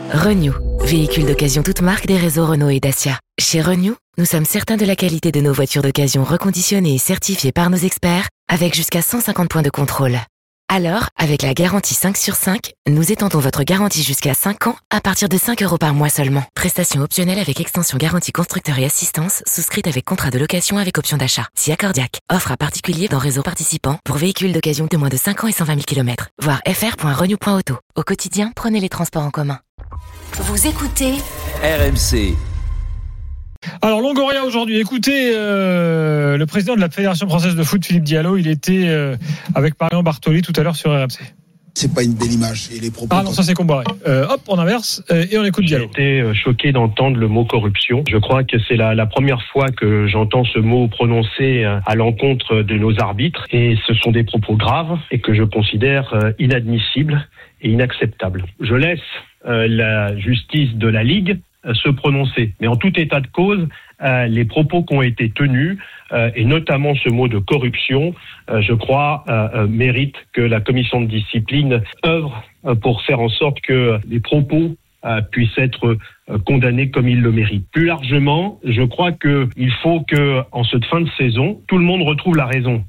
Renew, véhicule d'occasion toute marque des réseaux Renault et Dacia. Chez Renew, nous sommes certains de la qualité de nos voitures d'occasion reconditionnées et certifiées par nos experts, avec jusqu'à 150 points de contrôle. Alors, avec la garantie 5 sur 5, nous étendons votre garantie jusqu'à 5 ans à partir de 5 € par mois seulement. Prestation optionnelle avec extension garantie constructeur et assistance, souscrite avec contrat de location avec option d'achat. Si accordiaque. Offre à particulier dans réseau participant pour véhicules d'occasion de moins de 5 ans et 120 000 km. Voir fr.renew.auto. Au quotidien, prenez les transports en commun. Vous écoutez RMC. Alors Longoria aujourd'hui, écoutez le président de la Fédération française de foot, Philippe Diallo, il était avec Marion Bartoli tout à l'heure sur RMC. C'est pas une belle image et les propos. Ah non, ça c'est Comboiré. Hop, on inverse et on écoute Diallo. J'ai été choqué d'entendre le mot corruption. Je crois que c'est la première fois que j'entends ce mot prononcé à l'encontre de nos arbitres et ce sont des propos graves et que je considère inadmissibles et inacceptables. Je laisse la justice de la Ligue se prononcer. Mais en tout état de cause, les propos qui ont été tenus, et notamment ce mot de corruption, je crois, mérite que la commission de discipline œuvre pour faire en sorte que les propos puissent être condamnés comme ils le méritent. Plus largement, je crois qu'il faut que, en cette fin de saison, tout le monde retrouve la raison.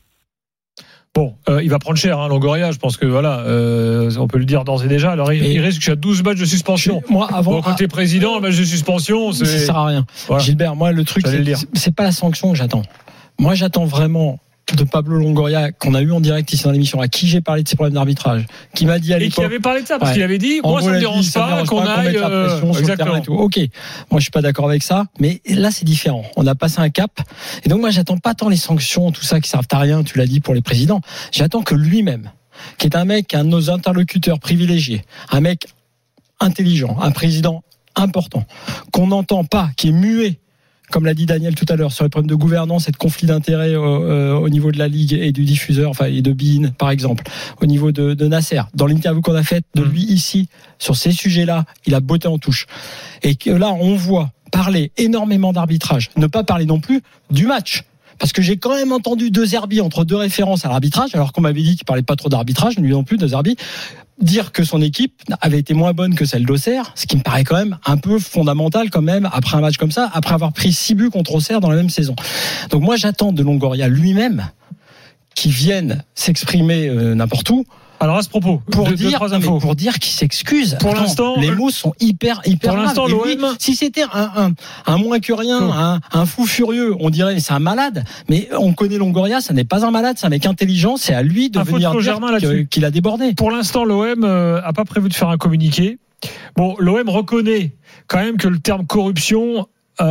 Bon, il va prendre cher, Longoria. Je pense que voilà, on peut le dire d'ores et déjà. Alors, il risque jusqu'à 12 matchs de suspension. Moi, avant, quand t'es président, un match de suspension, ça sert à rien. Voilà. Gilbert, moi, le truc, c'est pas la sanction que j'attends. Moi, j'attends vraiment de Pablo Longoria, qu'on a eu en direct ici dans l'émission, à qui j'ai parlé de ses problèmes d'arbitrage, qui m'a dit à l'époque. Et qui avait parlé de ça, parce qu'il avait dit, moi, ça me dérange pas qu'on aille, la pression sur le terrain et tout. Ok. Moi, je suis pas d'accord avec ça, mais là, c'est différent. On a passé un cap. Et donc, moi, j'attends pas tant les sanctions, tout ça, qui servent à rien, tu l'as dit pour les présidents. J'attends que lui-même, qui est un mec, un de nos interlocuteurs privilégiés, un mec intelligent, un président important, qu'on n'entend pas, qui est muet, comme l'a dit Daniel tout à l'heure, sur les problèmes de gouvernance et de conflit d'intérêts au niveau de la Ligue et du diffuseur, enfin, et de BeIN, par exemple, au niveau de Nasser. Dans l'interview qu'on a faite de lui ici, sur ces sujets-là, il a botté en touche. Et que là, on voit parler énormément d'arbitrage, ne pas parler non plus du match. Parce que j'ai quand même entendu De Zerbi entre deux références à l'arbitrage, alors qu'on m'avait dit qu'il parlait pas trop d'arbitrage, lui non plus, De Zerbi, dire que son équipe avait été moins bonne que celle d'Auxerre, ce qui me paraît quand même un peu fondamental quand même, après un match comme ça, après avoir pris 6 buts contre Auxerre dans la même saison. Donc moi, j'attends de Longoria lui-même qu'il vienne s'exprimer n'importe où. Alors à ce propos, pour dire qu'il s'excuse. Pour l'instant, les mots sont hyper pour l'instant, graves. L'OM, si c'était un moins que rien, un fou furieux, on dirait c'est un malade. Mais on connaît Longoria, ça n'est pas un malade, c'est un mec intelligent. C'est à lui de venir dire qu'il a débordé. Pour l'instant, l'OM a pas prévu de faire un communiqué. Bon, l'OM reconnaît quand même que le terme corruption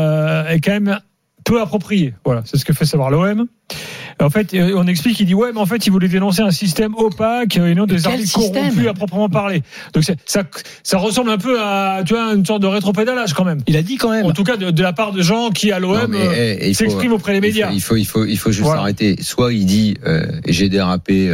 est quand même peu approprié. Voilà, c'est ce que fait savoir l'OM. En fait, on explique, il dit ouais, mais en fait, il voulait dénoncer un système opaque et non des arbitres corrompus à proprement parler. Donc ça ressemble un peu à, tu vois, une sorte de rétropédalage quand même. Il a dit quand même. En tout cas, de la part de gens qui à l'OM s'expriment auprès des médias. Il faut juste arrêter. Soit il dit j'ai dérapé,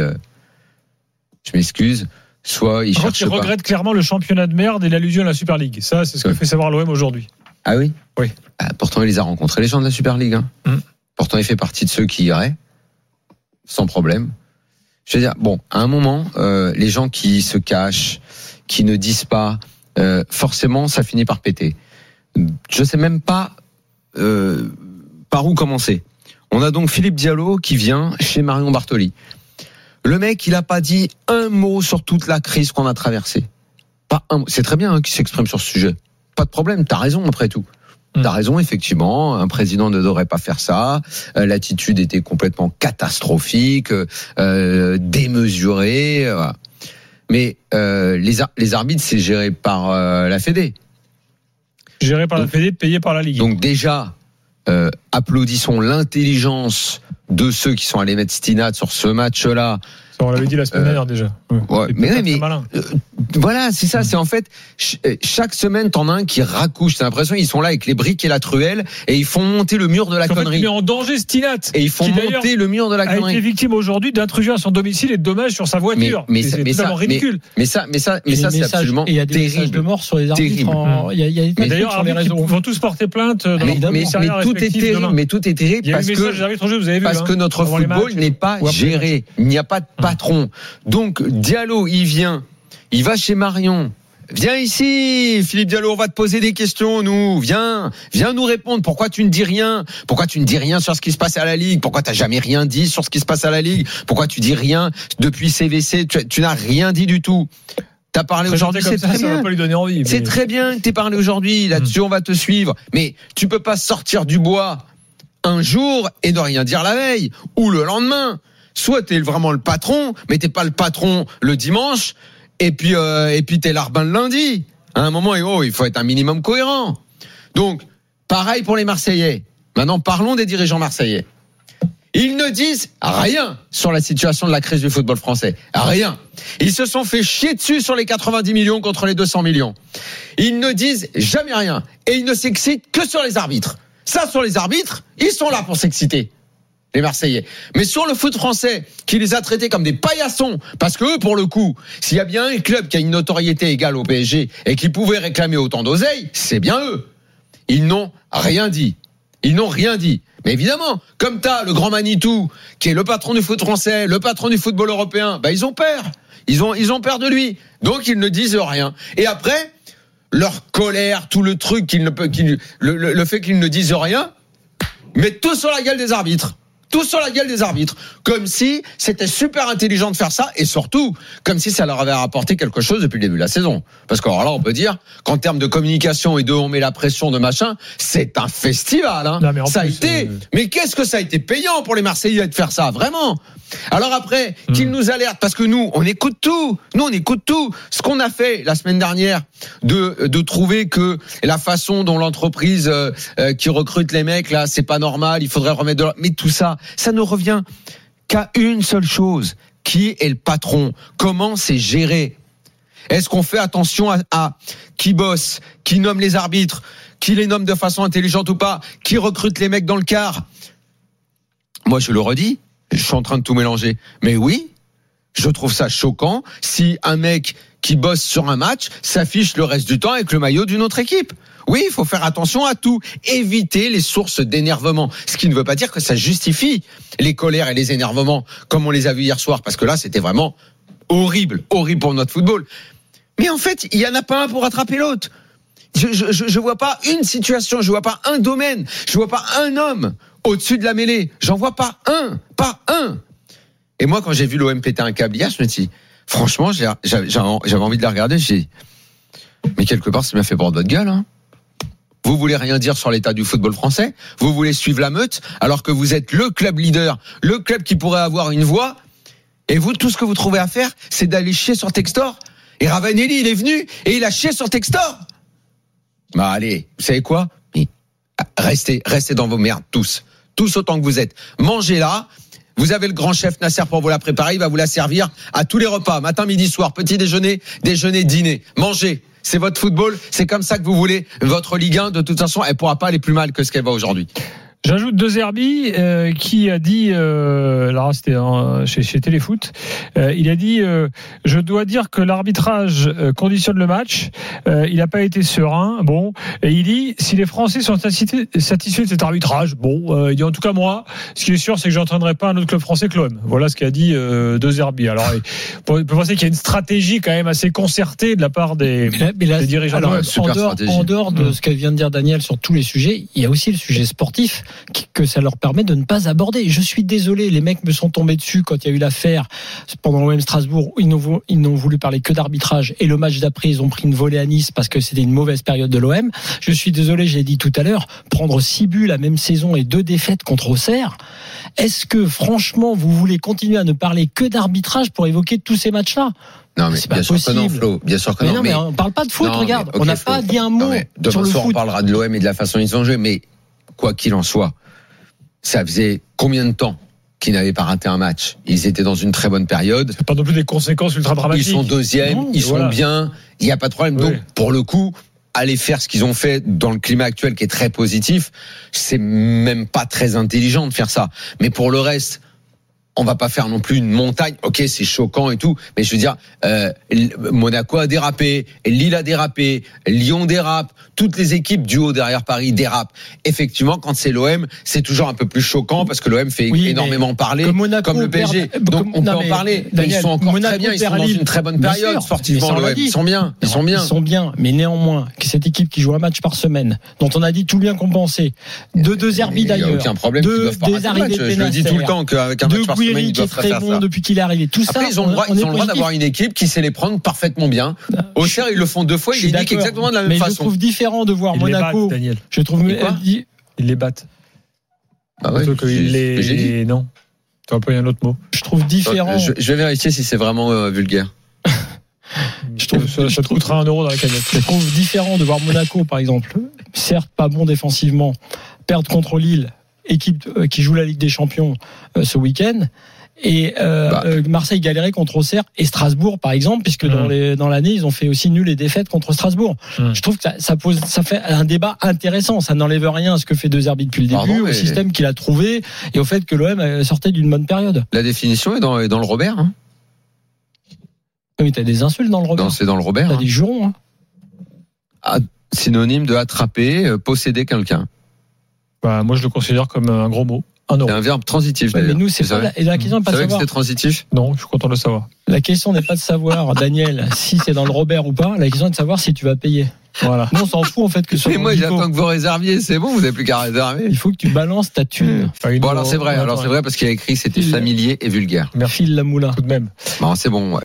je m'excuse. Soit il cherche. Il regrette clairement le championnat de merde et l'allusion à la Super League. Ça, c'est ce que fait savoir l'OM aujourd'hui. Ah oui. Oui. Pourtant, il les a rencontrés les gens de la Super League. Pourtant, il fait partie de ceux qui iraient. Sans problème. Je veux dire, bon, à un moment, les gens qui se cachent, qui ne disent pas, forcément, ça finit par péter. Je sais même pas par où commencer. On a donc Philippe Diallo qui vient chez Marion Bartoli. Le mec, il a pas dit un mot sur toute la crise qu'on a traversée. Pas un mot. C'est très bien qu'il s'exprime sur ce sujet. Pas de problème, t'as raison après tout. T'as raison, effectivement, un président ne devrait pas faire ça. L'attitude était complètement catastrophique, démesurée. Mais les arbitres, c'est géré par la Fédé. Géré par la Fédé, payé par la Ligue. Donc déjà, applaudissons l'intelligence de ceux qui sont allés mettre Stinat sur ce match-là. Ça, on l'avait dit la semaine dernière déjà. Ouais, mais voilà, c'est ça. C'est en fait chaque semaine t'en as un qui raccouche. T'as l'impression qu'ils sont là avec les briques et la truelle et ils font monter le mur de la connerie. Il met en danger Stinat. Et ils font monter le mur de la connerie. A été victime aujourd'hui d'intrusion à son domicile et de dommages sur sa voiture. C'est totalement ridicule. Mais ça, c'est absolument terrible. Il y a des messages de mort sur les arbitres. Il y a des d'ailleurs sur les réseaux. Ils vont tous porter plainte. Mais tout est terrible parce que notre football n'est pas géré. Il n'y a pas de patron. Donc Diallo, il vient, il va chez Marion, Viens ici, Philippe Diallo, on va te poser des questions, nous. Viens nous répondre. Pourquoi tu ne dis rien? Pourquoi tu ne dis rien sur ce qui se passe à la Ligue? Pourquoi t'as jamais rien dit sur ce qui se passe à la Ligue? Pourquoi tu dis rien depuis CVC? Tu n'as rien dit du tout. T'as parlé aujourd'hui, c'est très bien. Ça va pas lui donner envie. C'est très bien que t'aies parlé aujourd'hui. Là-dessus, on va te suivre. Mais tu peux pas sortir du bois un jour et ne rien dire la veille ou le lendemain. Soit t'es vraiment le patron, mais t'es pas le patron le dimanche. Et puis t'es l'arbin le lundi. À un moment, il faut être un minimum cohérent. Donc, pareil pour les Marseillais. Maintenant, parlons des dirigeants marseillais. Ils ne disent rien sur la situation de la crise du football français. Rien. Ils se sont fait chier dessus sur les 90 millions contre les 200 millions. Ils ne disent jamais rien. Et ils ne s'excitent que sur les arbitres. Ça, sur les arbitres, ils sont là pour s'exciter. Les Marseillais. Mais sur le foot français, qui les a traités comme des paillassons, parce que eux, pour le coup, s'il y a bien un club qui a une notoriété égale au PSG et qui pouvait réclamer autant d'oseille, c'est bien eux. Ils n'ont rien dit. Ils n'ont rien dit. Mais évidemment, comme t'as le grand Manitou, qui est le patron du foot français, le patron du football européen, ils ont peur. Ils ont peur de lui. Donc ils ne disent rien. Et après, leur colère, tout le truc, le fait qu'ils ne disent rien, mettent tout sur la gueule des arbitres. Tout sur la gueule des arbitres, comme si c'était super intelligent de faire ça, et surtout comme si ça leur avait rapporté quelque chose depuis le début de la saison. Parce que alors là, on peut dire qu'en termes de communication et de on met la pression de machin, c'est un festival. Hein. Non, mais ça a été. Mais qu'est-ce que ça a été payant pour les Marseillais de faire ça, vraiment. Alors après, qu'ils nous alertent, parce que nous, on écoute tout. Nous, on écoute tout. Ce qu'on a fait la semaine dernière, de trouver que la façon dont l'entreprise qui recrute les mecs là, c'est pas normal. Il faudrait remettre de l'ordre. Mais tout ça. Ça ne revient qu'à une seule chose. Qui est le patron? Comment c'est géré? Est-ce qu'on fait attention à qui bosse, qui nomme les arbitres, qui les nomme de façon intelligente ou pas, qui recrute les mecs dans le car? Moi, je le redis, je suis en train de tout mélanger. Mais oui, je trouve ça choquant si un mec qui bosse sur un match s'affiche le reste du temps avec le maillot d'une autre équipe. Oui, il faut faire attention à tout. Éviter les sources d'énervement. Ce qui ne veut pas dire que ça justifie les colères et les énervements, comme on les a vus hier soir, parce que là, c'était vraiment horrible pour notre football. Mais en fait, il n'y en a pas un pour rattraper l'autre. Je vois pas une situation, je vois pas un domaine, je vois pas un homme au-dessus de la mêlée. J'en vois pas un. Et moi, quand j'ai vu l'OM péter un câble hier, je me dis, franchement, j'avais envie de la regarder, j'ai dit, mais quelque part, ça m'a fait bord de votre gueule, hein. Vous voulez rien dire sur l'état du football français? Vous voulez suivre la meute alors que vous êtes le club leader, le club qui pourrait avoir une voix. Et vous, tout ce que vous trouvez à faire, c'est d'aller chier sur Textor. Et Ravanelli, il est venu et il a chié sur Textor. Bah allez, vous savez quoi? Restez dans vos merdes, tous autant que vous êtes. Mangez là. Vous avez le grand chef Nasser pour vous la préparer. Il va vous la servir à tous les repas, matin, midi, soir, petit déjeuner, dîner. Mangez. C'est votre football, c'est comme ça que vous voulez votre Ligue 1. De toute façon, elle pourra pas aller plus mal que ce qu'elle va aujourd'hui. J'ajoute De Zerbi qui a dit, là c'était chez Téléfoot, il a dit je dois dire que l'arbitrage conditionne le match, il n'a pas été serein, bon, et il dit si les Français sont satisfaits de cet arbitrage, bon, il dit en tout cas moi, ce qui est sûr c'est que j'entraînerai pas un autre club français que l'OM. Voilà ce qu'a dit De Zerbi. Alors on peut penser qu'il y a une stratégie quand même assez concertée de la part des dirigeants. Alors, en dehors de ce que vient de dire Daniel sur tous les sujets, il y a aussi le sujet sportif que ça leur permet de ne pas aborder. Je suis désolé, les mecs me sont tombés dessus quand il y a eu l'affaire pendant l'OM Strasbourg où ils n'ont voulu parler que d'arbitrage, et le match d'après ils ont pris une volée à Nice parce que c'était une mauvaise période de l'OM. Je suis désolé, je l'ai dit tout à l'heure, prendre 6 buts la même saison et 2 défaites contre Auxerre, est-ce que franchement vous voulez continuer à ne parler que d'arbitrage pour évoquer tous ces matchs-là? Non, mais bien sûr que non, Flo. Bien sûr que non. Mais on parle pas de foot, regarde. Okay, on n'a pas dit un mot sur le foot. On parlera de l'OM et de la façon dont ils ont joué, mais quoi qu'il en soit, ça faisait combien de temps qu'ils n'avaient pas raté un match? Ils étaient dans une très bonne période. C'est pas non plus des conséquences ultra dramatiques. Ils sont deuxièmes, ils sont bien, il n'y a pas de problème. Oui. Donc, pour le coup, aller faire ce qu'ils ont fait dans le climat actuel qui est très positif, c'est même pas très intelligent de faire ça. Mais pour le reste, on va pas faire non plus une montagne. Ok, c'est choquant et tout, mais je veux dire, Monaco a dérapé, Lille a dérapé, Lyon dérape, toutes les équipes du haut derrière Paris dérapent. Effectivement, quand c'est l'OM, c'est toujours un peu plus choquant parce que l'OM fait énormément parler, comme le PSG. Donc on peut en parler. Daniel, ils sont encore Monaco très bien, ils sont dans une très bonne période sportivement. L'OM, ils sont bien, ils sont bien. Mais néanmoins, cette équipe qui joue un match par semaine, dont on a dit tout bien compensé, deux Herbie d'ailleurs, aucun problème, des arrivées de je le dis tout le temps qu'avec un match par semaine, ils doivent faire ça. Depuis qu'il est arrivé, tout après, ça. Ils ont le droit d'avoir une équipe qui sait les prendre parfaitement bien. Auxerre, ils le font 2 fois, ils les niquent exactement de la même façon. Je trouve différent de voir Monaco. Daniel. Je trouve ils les battent. Ah ouais. Non. Tu as employé un autre mot. Je trouve différent. Je vais vérifier si c'est vraiment vulgaire. Je trouve ça te coûtera 1 euro dans la cagnotte. Je trouve différent de voir Monaco, par exemple, certes pas bon défensivement, perdre contre Lille, équipe qui joue la Ligue des Champions ce week-end, et Marseille galérer contre Auxerre et Strasbourg, par exemple, puisque dans l'année ils ont fait aussi nul et défaite contre Strasbourg. Je trouve que ça fait un débat intéressant. Ça n'enlève rien à ce que fait De Zerbi depuis le début, au système qu'il a trouvé et au fait que l'OM sortait d'une bonne période. La définition est dans le Robert. Hein. Oui, t'as des insultes dans le Robert. Non, c'est dans le Robert. T'as des jurons. Hein. Synonyme de attraper, posséder quelqu'un. Bah, moi, je le considère comme un gros mot. C'est un verbe transitif. Ouais, mais nous, c'est pas la question n'est pas de savoir. Que c'est transitif? Non, je suis content de le savoir. La question n'est pas de savoir, Daniel, si c'est dans le Robert ou pas. La question est de savoir si tu vas payer. Voilà. Nous, on s'en fout en fait que ce soit. Mais moi, j'attends que vous réserviez. C'est bon, vous n'avez plus qu'à réserver. Il faut que tu balances ta thune. Bon, alors c'est vrai. Alors c'est vrai parce qu'il y a écrit c'était familier et vulgaire. Merci la moula. Tout de même. Bon, c'est bon. Ouais.